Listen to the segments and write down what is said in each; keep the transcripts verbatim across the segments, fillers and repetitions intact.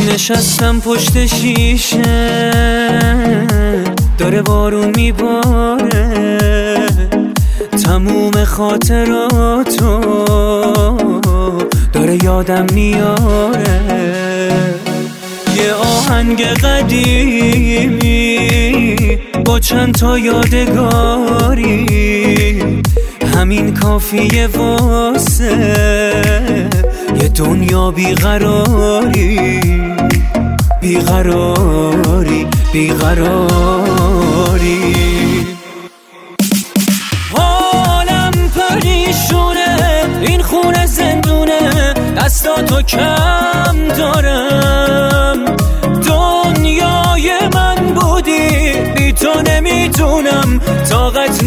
نشستم پشت شیشه، داره بارون میباره، تموم خاطراتو داره یادم میاره. یه آهنگ قدیمی با چند تا یادگاری، همین کافیه واسه یه دنیا بیقراری. بیقراری بیقراری حالم پریشونه، این خونه زندونه، دستاتو کم دارم. دنیای من بودی، بی تو نمیتونم، طاقت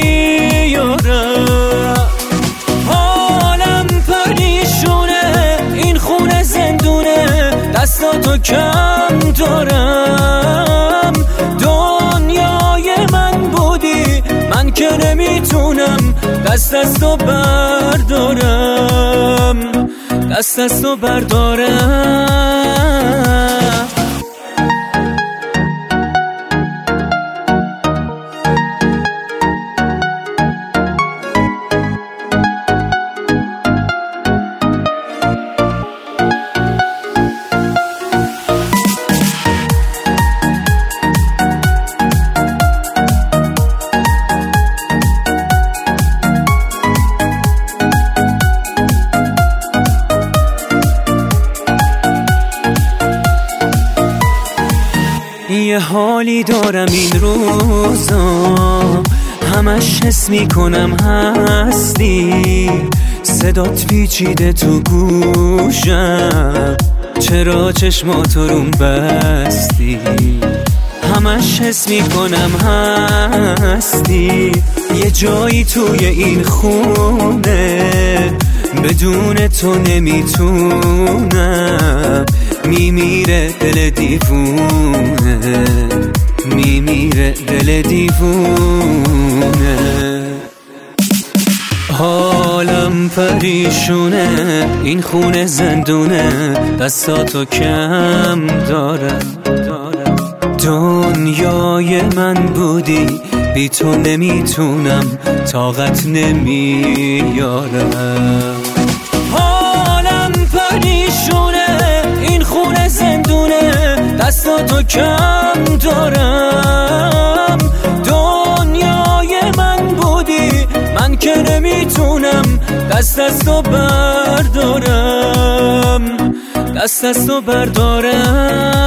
نمیارم. حالم پریشونه، این خونه زندونه، دستاتو کم دارم. دنیای من بودی، من که نمیتونم دست از تو بردارم، دست از تو بردارم. یه حالی دارم این روزا، همش حس میکنم هستی، صدات پیچیده تو گوشم، چرا چشماتو روم بستی. همش حس میکنم هستی، یه جایی توی این خونه، بدون تو نمیتونم. میمیره دل دیوونه، میمیره دل دیوونه. حالم پریشونه، این خونه زندونه، دستاتو کم دارم. دنیای من بودی، بی تو نمیتونم، طاقت نمیارم. حالم پریشونه، این خونه زندونه، دستاتو کم دارم. دنیای من بودی، من که نمیتونم دست از تو بردارم، دست از تو بردارم.